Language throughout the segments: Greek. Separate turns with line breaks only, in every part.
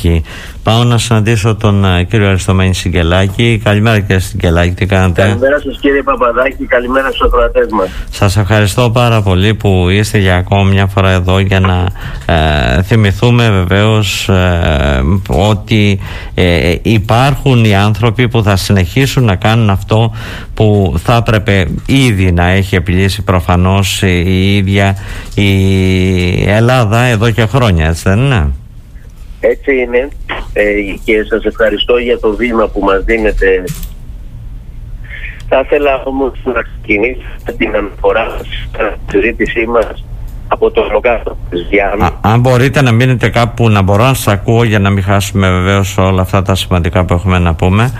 υπάρχει. Πάω να συναντήσω τον κύριο Αριστομένη Συγγελάκη. Καλημέρα κύριε Συγγελάκη, τι κάνετε?
Καλημέρα σας κύριε Παπαδάκη, καλημέρα στους ακροατές μας.
Σας ευχαριστώ πάρα πολύ που είστε για ακόμα μια φορά εδώ για να θυμηθούμε βεβαίως ότι υπάρχουν οι άνθρωποι που θα συνεχίσουν να κάνουν αυτό που θα έπρεπε ήδη να έχει επιλύσει προφανώς η ίδια η Ελλάδα εδώ και χρόνια, έτσι δεν είναι?
Έτσι είναι, και σας ευχαριστώ για το βήμα που μας δίνετε. Θα ήθελα όμως να ξεκινήσω την αναφορά στη συζήτησή μας από το ολοκαύτωμα της Γιάννου. Αν
μπορείτε να μείνετε κάπου να μπορώ να σας ακούω για να μην χάσουμε βεβαίως όλα αυτά τα σημαντικά που έχουμε να πούμε.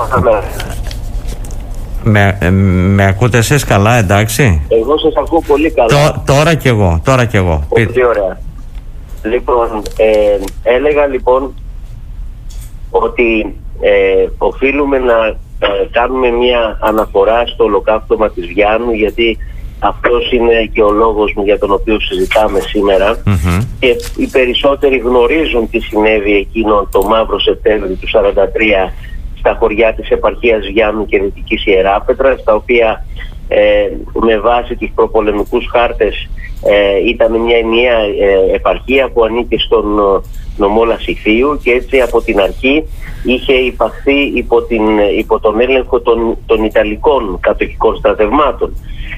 Με ακούτε εσείς καλά, εντάξει?
Εγώ σας ακούω πολύ καλά.
Τώρα κι εγώ.
Πολύ ωραία. Λοιπόν, έλεγα λοιπόν ότι οφείλουμε να κάνουμε μια αναφορά στο ολοκαύτωμα της Βιάννου, γιατί αυτός είναι και ο λόγος μου για τον οποίο συζητάμε σήμερα. Και οι περισσότεροι γνωρίζουν τι συνέβη εκείνο το μαύρο Σεπτέμβριο του 1943 στα χωριά της επαρχίας Βιάννου και Δυτικής Ιεράπετρας, τα οποία με βάση τους προπολεμικούς χάρτες ήταν μια ενιαία επαρχία που ανήκε στον νομό Λασιθίου, και έτσι από την αρχή είχε υπαχθεί υπό τον έλεγχο των Ιταλικών κατοχικών στρατευμάτων.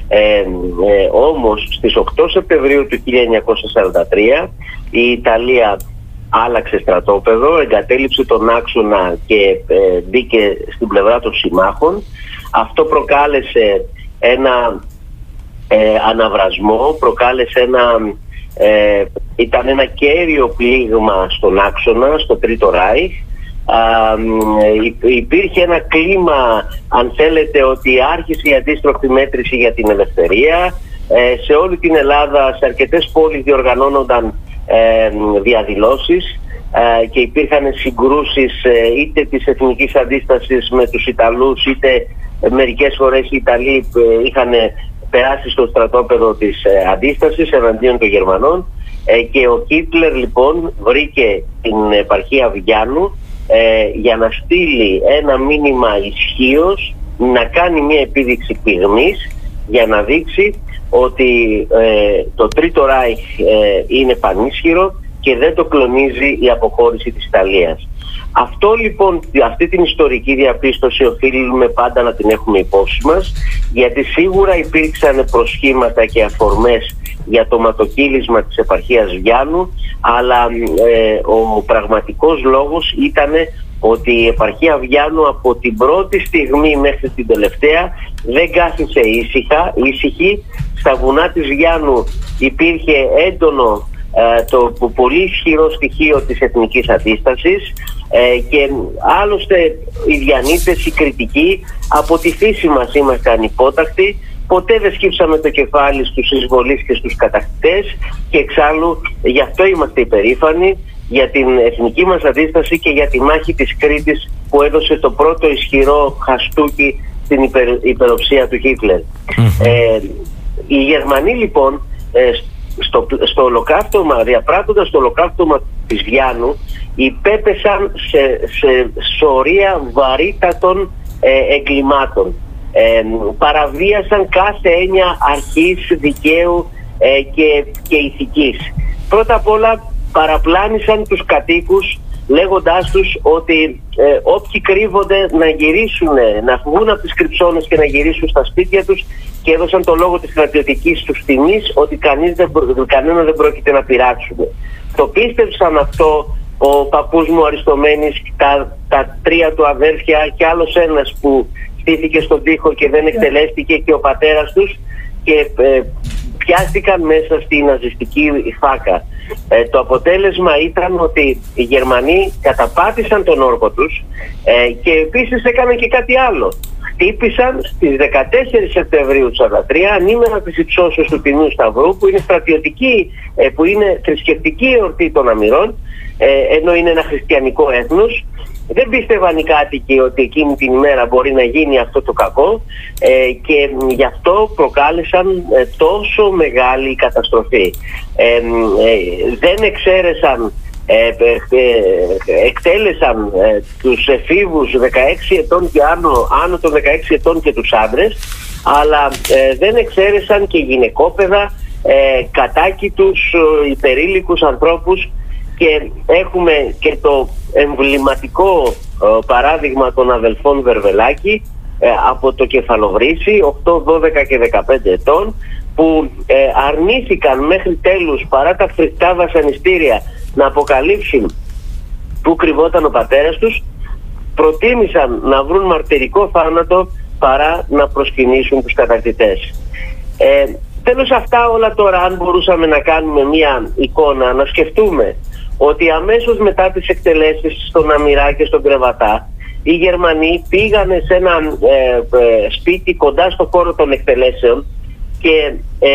Όμως στις 8 Σεπτεμβρίου του 1943 η Ιταλία άλλαξε στρατόπεδο, εγκατέλειψε τον άξονα και μπήκε στην πλευρά των συμμάχων. Αυτό προκάλεσε ένα αναβρασμό, ήταν ένα κέριο πλήγμα στον άξονα, στο Τρίτο Ράιχ. Υπήρχε ένα κλίμα, αν θέλετε, ότι άρχισε η αντίστροφη μέτρηση για την ελευθερία. Σε όλη την Ελλάδα, σε αρκετές πόλεις διοργανώνονταν διαδηλώσεις και υπήρχαν συγκρούσεις είτε της εθνικής αντίστασης με τους Ιταλούς, είτε μερικές φορές οι Ιταλοί είχαν περάσει στο στρατόπεδο της αντίστασης εναντίον των Γερμανών, και ο Χίτλερ λοιπόν βρήκε την επαρχία Βιάννου για να στείλει ένα μήνυμα ισχύος, να κάνει μια επίδειξη πυγμής για να δείξει ότι το Τρίτο Ράιχ είναι πανίσχυρο και δεν το κλονίζει η αποχώρηση της Ιταλίας. Αυτό λοιπόν, αυτή την ιστορική διαπίστωση οφείλουμε πάντα να την έχουμε υπόψη μας, γιατί σίγουρα υπήρξαν προσχήματα και αφορμές για το ματοκύλισμα της επαρχίας Βιάννου, αλλά ο πραγματικός λόγος ήταν ότι η επαρχία Βιάνου από την πρώτη στιγμή μέχρι την τελευταία δεν κάθισε ήσυχη. Στα βουνά της Βιάνου υπήρχε έντονο το πολύ ισχυρό στοιχείο της εθνικής αντίστασης, και άλλωστε οι Βιαννίτες, οι κριτικοί, από τη φύση μας είμαστε ανυπότακτοι. Ποτέ δεν σκύψαμε το κεφάλι στους εισβολείς και στους κατακτητές, και εξάλλου γι' αυτό είμαστε υπερήφανοι, για την εθνική μας αντίσταση και για τη μάχη της Κρήτης που έδωσε το πρώτο ισχυρό χαστούκι στην υπεροψία του Χίτλερ. Οι Γερμανοί λοιπόν στο ολοκαύτωμα, διαπράττοντας το ολοκαύτωμα της Βιάνου, υπέπεσαν σε σωρία βαρύτατων εγκλημάτων. Παραβίασαν κάθε έννοια αρχής, δικαίου και ηθικής. Πρώτα απ' όλα παραπλάνησαν τους κατοίκους, λέγοντάς τους ότι όποιοι κρύβονται να γυρίσουν, να βγουν από τις κρυψώνες και να γυρίσουν στα σπίτια τους, και έδωσαν το λόγο της στρατιωτικής τους τιμής ότι κανένα δεν πρόκειται να πειράξουν. Το πίστευσαν αυτό ο παππούς μου Αριστομένης, τα τρία του αδέρφια και άλλος ένας που στήθηκε στον τοίχο και δεν εκτελέστηκε, και ο πατέρας τους, και πιάστηκαν μέσα στη ναζιστική φάκα. Το αποτέλεσμα ήταν ότι οι Γερμανοί καταπάτησαν τον όρκο τους, και επίσης έκαναν και κάτι άλλο. Χτύπησαν στις 14 Σεπτεμβρίου του 1943, ανήμερα της υψώσεως του Τιμίου Σταυρού, που είναι στρατιωτική, που είναι θρησκευτική εορτή των αμυρών, ενώ είναι ένα χριστιανικό έθνος. Δεν πίστευαν οι κάτοικοι ότι εκείνη την ημέρα μπορεί να γίνει αυτό το κακό, και γι' αυτό προκάλεσαν τόσο μεγάλη καταστροφή. Δεν εξαίρεσαν εκτέλεσαν τους εφήβους 16 ετών και άνω των 16 ετών και τους άντρες, αλλά δεν εξαίρεσαν και γυναικόπαιδα, κατάκητους, υπερήλικους ανθρώπους, και έχουμε και το εμβληματικό παράδειγμα των αδελφών Βερβελάκη από το Κεφαλοβρύσι, 8, 12 και 15 ετών, που αρνήθηκαν μέχρι τέλους, παρά τα φρικτά βασανιστήρια, να αποκαλύψουν πού κρυβόταν ο πατέρας τους. Προτίμησαν να βρουν μαρτυρικό θάνατο παρά να προσκυνήσουν τους κατακτητές. Τέλος, αυτά όλα τώρα, αν μπορούσαμε να κάνουμε μια εικόνα, να σκεφτούμε ότι αμέσως μετά τις εκτελέσεις στον Αμυρά και στον Κρεβατά, οι Γερμανοί πήγανε σε ένα σπίτι κοντά στο χώρο των εκτελέσεων και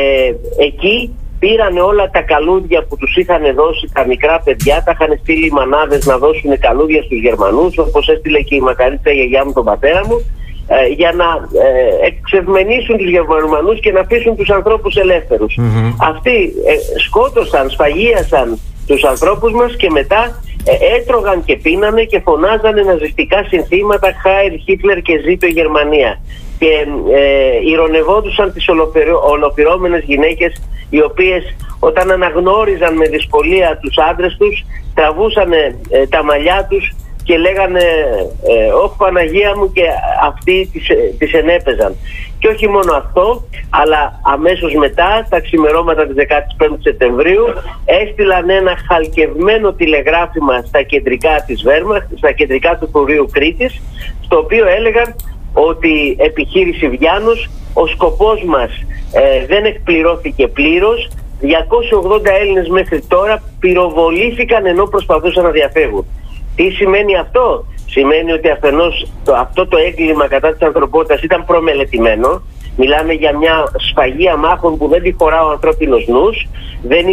εκεί πήρανε όλα τα καλούδια που τους είχαν δώσει τα μικρά παιδιά, τα είχαν στείλει οι μανάδες να δώσουν καλούδια στους Γερμανούς, όπως έστειλε και η μακαρίτσα γιαγιά μου τον πατέρα μου, για να εξευμενήσουν τους Γερμανούς και να αφήσουν τους ανθρώπους ελεύθερους. Αυτοί σκότωσαν, σφαγίασαν τους ανθρώπους μας και μετά έτρωγαν και πίνανε και φωνάζανε ναζιστικά συνθήματα «Χάιρ Χίτλερ» και «Ζήτω η Γερμανία». Και ηρωνευόντουσαν τις ολοφυρώμενες γυναίκες, οι οποίες όταν αναγνώριζαν με δυσκολία τους άντρες τους, τραβούσανε τα μαλλιά τους και λέγανε «Ωχ Παναγία μου», και αυτοί τις ενέπαιζαν. Και όχι μόνο αυτό, αλλά αμέσως μετά, τα ξημερώματα της 15ης Σεπτεμβρίου, έστειλαν ένα χαλκευμένο τηλεγράφημα στα κεντρικά της Βέρμαχτ, στα κεντρικά του Φορείου Κρήτης, στο οποίο έλεγαν ότι επιχείρηση Βιάνους, ο σκοπός μας δεν εκπληρώθηκε πλήρως, 280 Έλληνες μέχρι τώρα πυροβολήθηκαν ενώ προσπαθούσαν να διαφεύγουν. Τι σημαίνει αυτό? Σημαίνει ότι αφενός αυτό το έγκλημα κατά της ανθρωπότητας ήταν προμελετημένο. Μιλάμε για μια σφαγεία μάχων που δεν τη χωρά ο ανθρώπινος νους. Δεν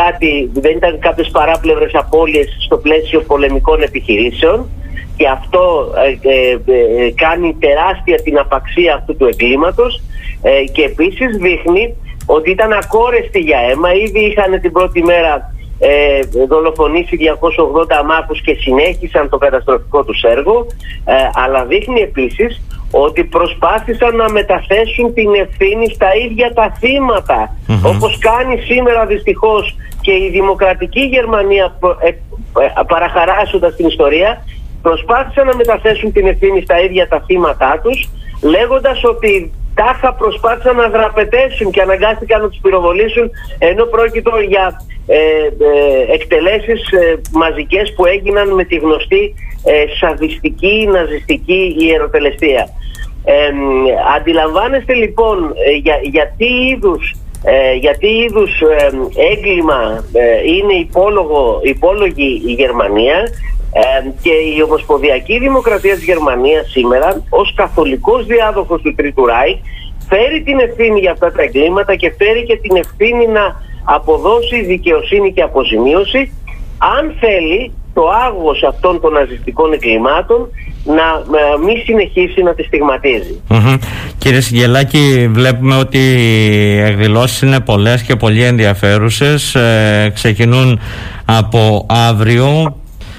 ήταν κάποιες παράπλευρες απώλειες στο πλαίσιο πολεμικών επιχειρήσεων, και αυτό κάνει τεράστια την απαξία αυτού του εγκλήματος, και επίσης δείχνει ότι ήταν ακόρεστη για αίμα. Ήδη είχαν την πρώτη μέρα δολοφονήσει 280 αμάχους και συνέχισαν το καταστροφικό τους έργο, αλλά δείχνει επίσης ότι προσπάθησαν να μεταθέσουν την ευθύνη στα ίδια τα θύματα, όπως κάνει σήμερα δυστυχώς και η δημοκρατική Γερμανία, παραχαράσσοντας την ιστορία. Προσπάθησαν να μεταθέσουν την ευθύνη στα ίδια τα θύματα τους, λέγοντας ότι τάχα προσπάθησαν να δραπετεύσουν και αναγκάστηκαν να τους πυροβολήσουν, ενώ πρόκειτο για εκτελέσεις μαζικές που έγιναν με τη γνωστή σαδιστική ναζιστική ιεροτελεστία. Αντιλαμβάνεστε λοιπόν για τι είδους έγκλημα είναι υπόλογη η Γερμανία, και η Ομοσπονδιακή Δημοκρατία της Γερμανίας σήμερα, ως καθολικός διάδοχος του Τρίτου Ράιχ, φέρει την ευθύνη για αυτά τα εγκλήματα και φέρει και την ευθύνη να αποδώσει δικαιοσύνη και αποζημίωση, αν θέλει το άγχος αυτών των ναζιστικών εγκλημάτων να μην συνεχίσει να τη στιγματίζει.
Κύριε Συγγελάκη, βλέπουμε ότι οι εκδηλώσεις είναι πολλές και πολύ ενδιαφέρουσες. Ξεκινούν από αύριο.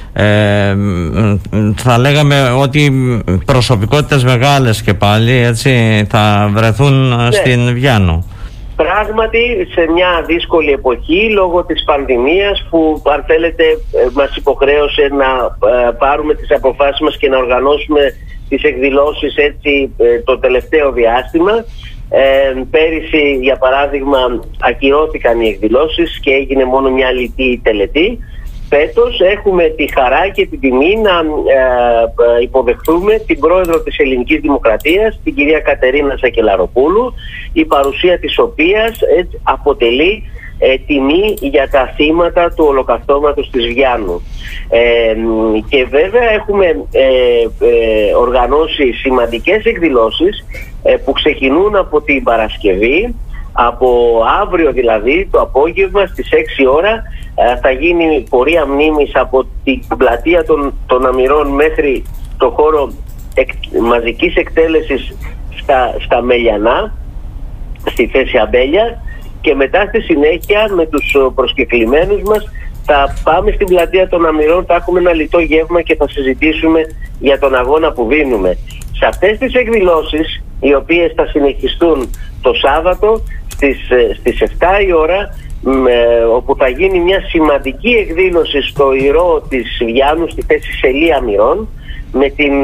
Θα λέγαμε ότι προσωπικότητες μεγάλες και πάλι έτσι θα βρεθούν στην Βιάνο.
Πράγματι, σε μια δύσκολη εποχή λόγω της πανδημίας, που αν θέλετε μας υποχρέωσε να πάρουμε τις αποφάσεις μας και να οργανώσουμε τις εκδηλώσεις έτσι το τελευταίο διάστημα. Πέρυσι, για παράδειγμα, ακυρώθηκαν οι εκδηλώσεις και έγινε μόνο μια λιτή τελετή. Φέτος έχουμε τη χαρά και την τιμή να υποδεχθούμε την πρόεδρο της Ελληνικής Δημοκρατίας, την κυρία Κατερίνα Σακελαροπούλου, η παρουσία της οποίας αποτελεί τιμή για τα θύματα του ολοκαυτώματος της Βιάνου. Και βέβαια έχουμε οργανώσει σημαντικές εκδηλώσεις που ξεκινούν από την Παρασκευή. Από αύριο δηλαδή το απόγευμα στις 6 ώρα θα γίνει πορεία μνήμης από την πλατεία των Αμυρών μέχρι το χώρο μαζικής εκτέλεσης στα Μελιανά, στη θέση Αμπέλια, και μετά στη συνέχεια με τους προσκεκλημένους μας θα πάμε στην πλατεία των Αμυρών, θα έχουμε ένα λιτό γεύμα και θα συζητήσουμε για τον αγώνα που δίνουμε. Σε αυτές τις εκδηλώσεις, οι οποίες θα συνεχιστούν το Σάββατο στις 7 η ώρα, όπου θα γίνει μια σημαντική εκδήλωση στο Ηρώ της Βιάννου, στη θέση Σελή Αμυρών, με την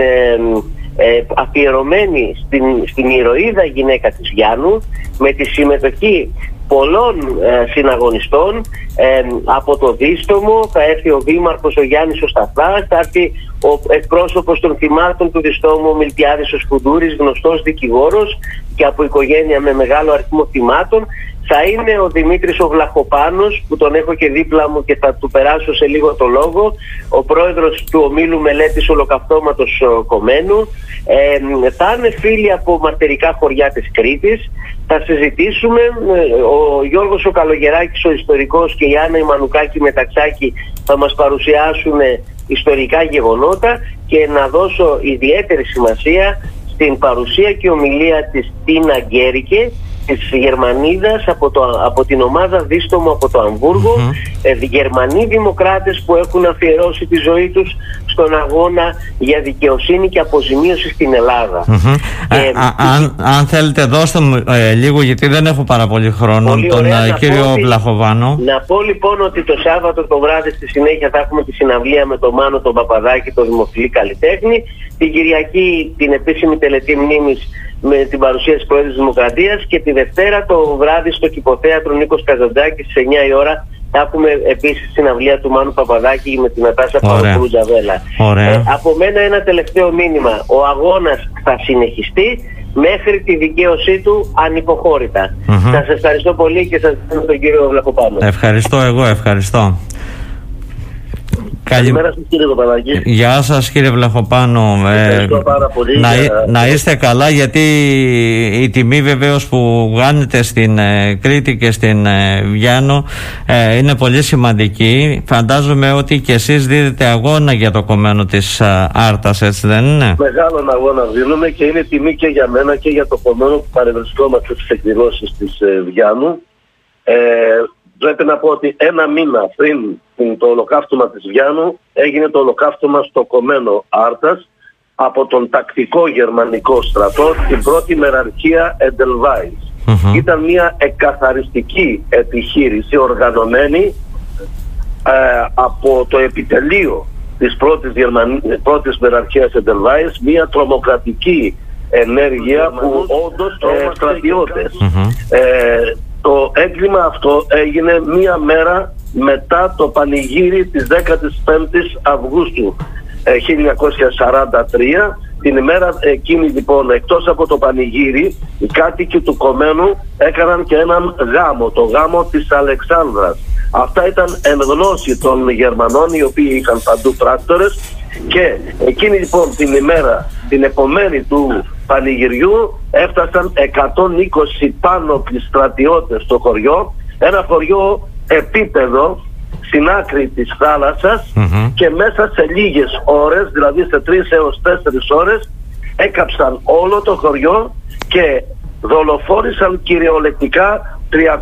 αφιερωμένη στην ηρωίδα γυναίκα της Βιάννου, με τη συμμετοχή πολλών συναγωνιστών από το Δίστομο. Θα έρθει ο Δήμαρχος ο Γιάννης ο Σταθάς, θα έρθει ο εκπρόσωπος των θυμάτων του Διστόμου, ο Μιλτιάδης ο Σκουντούρης, γνωστός δικηγόρος και από οικογένεια με μεγάλο αριθμό θυμάτων. Θα είναι ο Δημήτρης ο Βλαχοπάνος, που τον έχω και δίπλα μου και θα του περάσω σε λίγο το λόγο, ο πρόεδρος του Ομίλου Μελέτης Ολοκαυτώματος Κομμένου. Θα είναι φίλοι από μαρτερικά χωριά της Κρήτης. Θα συζητήσουμε, ο Γιώργος ο Καλογεράκης ο ιστορικός και η Άννα η Μανουκάκη Μεταξάκη θα μας παρουσιάσουν ιστορικά γεγονότα, και να δώσω ιδιαίτερη σημασία στην παρουσία και ομιλία της Τίνα Γκέρικε, της Γερμανίδας από την ομάδα Δίστομο από το Αμβούργο, Γερμανοί δημοκράτες που έχουν αφιερώσει τη ζωή τους στον αγώνα για δικαιοσύνη και αποζημίωση στην Ελλάδα.
Αν θέλετε δώστε μου λίγο, γιατί δεν έχω πάρα πολύ χρόνο, τον κύριο Βλαχοπάνο.
Να πω λοιπόν ότι το Σάββατο το βράδυ στη συνέχεια θα έχουμε τη συναυλία με τον Μάνο τον Παπαδάκη, τον δημοφιλή καλλιτέχνη. Την Κυριακή την επίσημη τελετή μνήμης με την παρουσία της Πρόεδρου της Δημοκρατίας, και τη Δευτέρα το βράδυ στο Κηποθέατρο Νίκος Καζαντζάκης στις 9 η ώρα θα έχουμε επίσης συναυλία του Μάνου Παπαδάκη με την Νατάσα Παπαδοπούλου Τζαβέλα. Από μένα ένα τελευταίο μήνυμα: ο αγώνας θα συνεχιστεί μέχρι τη δικαίωσή του ανυποχώρητα. Σας ευχαριστώ πολύ και σας ευχαριστώ τον κύριο Βλαχοπάνο.
Ευχαριστώ.
Καλημέρα σας κύριε Παπαδάκη.
Γεια σας κύριε Βλαχοπάνο.
Ευχαριστώ πάρα πολύ.
Να είστε καλά, γιατί η τιμή βεβαίως που κάνετε στην Κρήτη και στην Βιάννο είναι πολύ σημαντική. Φαντάζομαι ότι και εσείς δίδετε αγώνα για το κομμένο της Άρτας, έτσι δεν είναι?
Μεγάλον αγώνα δίνουμε και είναι τιμή και για μένα και για το κομμένο που παρευρισκόμαστε στις εκδηλώσεις της Βιάννου. Πρέπει να πω ότι ένα μήνα πριν το ολοκαύτωμα της Βιάννου έγινε το ολοκαύτωμα στο κομμένο Άρτας από τον τακτικό γερμανικό στρατό, την πρώτη μεραρχία Εντελβάης. Ήταν μια εκκαθαριστική επιχείρηση οργανωμένη από το επιτελείο της πρώτης μεραρχίας Εντελβάης, μια τρομοκρατική ενέργεια που όντως στρατιώτες. Το έγκλημα αυτό έγινε μία μέρα μετά το πανηγύρι της 15ης Αυγούστου 1943. Την ημέρα εκείνη λοιπόν, εκτός από το πανηγύρι, οι κάτοικοι του κομμένου έκαναν και έναν γάμο, το γάμο της Αλεξάνδρας. Αυτά ήταν εν γνώση των Γερμανών, οι οποίοι είχαν παντού πράκτορες, και εκείνη λοιπόν την ημέρα, την επομένη του πανηγυριού, έφτασαν 120 πάνωπλοι στρατιώτες στο χωριό, ένα χωριό επίπεδο στην άκρη της θάλασσας, και μέσα σε λίγες ώρες, δηλαδή σε 3 έως 4 ώρες, έκαψαν όλο το χωριό και δολοφόνησαν κυριολεκτικά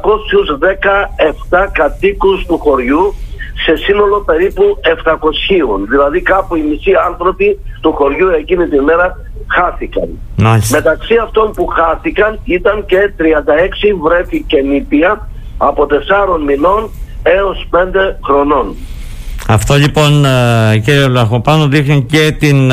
317 κατοίκους του χωριού, σε σύνολο περίπου 700, δηλαδή κάπου οι μισοί άνθρωποι του χωριού εκείνη τη μέρα χάθηκαν. Μεταξύ αυτών που χάθηκαν ήταν και 36 βρέφη και νήπια από 4 μηνών έως 5 χρονών.
Αυτό λοιπόν κύριε Βλαχοπάνο δείχνει και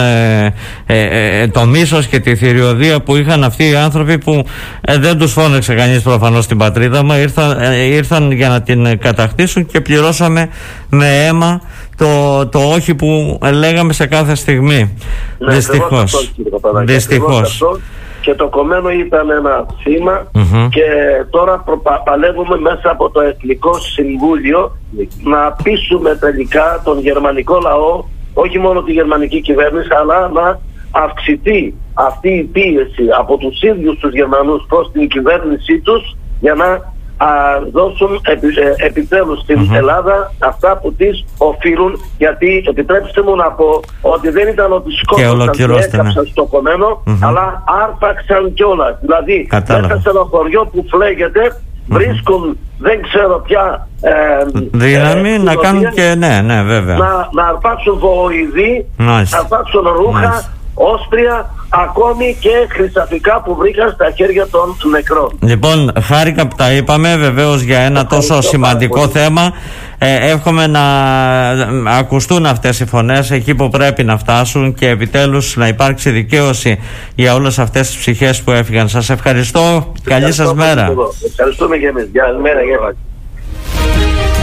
το μίσος και τη θηριωδία που είχαν αυτοί οι άνθρωποι που δεν τους φώναξε κανείς προφανώς στην πατρίδα μου, ήρθαν για να την κατακτήσουν και πληρώσαμε με αίμα το όχι που λέγαμε σε κάθε στιγμή.
Ναι, δυστυχώς. Και το κομμένο ήταν ένα θύμα, και τώρα παλεύουμε μέσα από το Εθνικό Συμβούλιο να πείσουμε τελικά τον γερμανικό λαό, όχι μόνο τη γερμανική κυβέρνηση, αλλά να αυξηθεί αυτή η πίεση από τους ίδιους τους Γερμανούς προς την κυβέρνησή τους, για να δώσουν επιτέλους στην Ελλάδα αυτά που της οφείλουν, γιατί επιτρέψτε μου να πω ότι δεν ήταν ότι σκότωσαν και έκαψαν στο κομμένο, αλλά άρπαξαν κιόλας. Δηλαδή μέσα σε ένα χωριό που φλέγεται βρίσκουν δεν ξέρω ποια
δύναμη να κάνουν και βέβαια.
Να αρπάξουν βοηδοί, να αρπάξουν ρούχα, όσπρια, ακόμη και χρυσαφικά που βρήκαν στα χέρια των νεκρών.
Λοιπόν, χάρηκα που τα είπαμε βεβαίως για ένα τόσο σημαντικό θέμα. Εύχομαι να ακουστούν αυτές οι φωνές εκεί που πρέπει να φτάσουν και επιτέλους να υπάρξει δικαίωση για όλες αυτές τις ψυχές που έφυγαν. Σας ευχαριστώ. Καλή σας μέρα.
Ευχαριστούμε και εμείς. Καλημέρα.